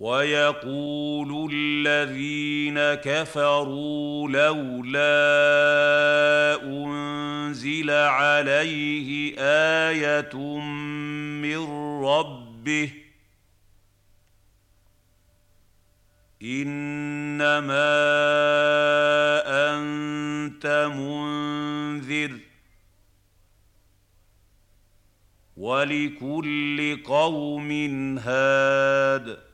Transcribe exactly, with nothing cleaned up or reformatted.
ويقول الذين كفروا لولا أنزل عليه آية من ربه إنما أنت منذر ولكل قوم هاد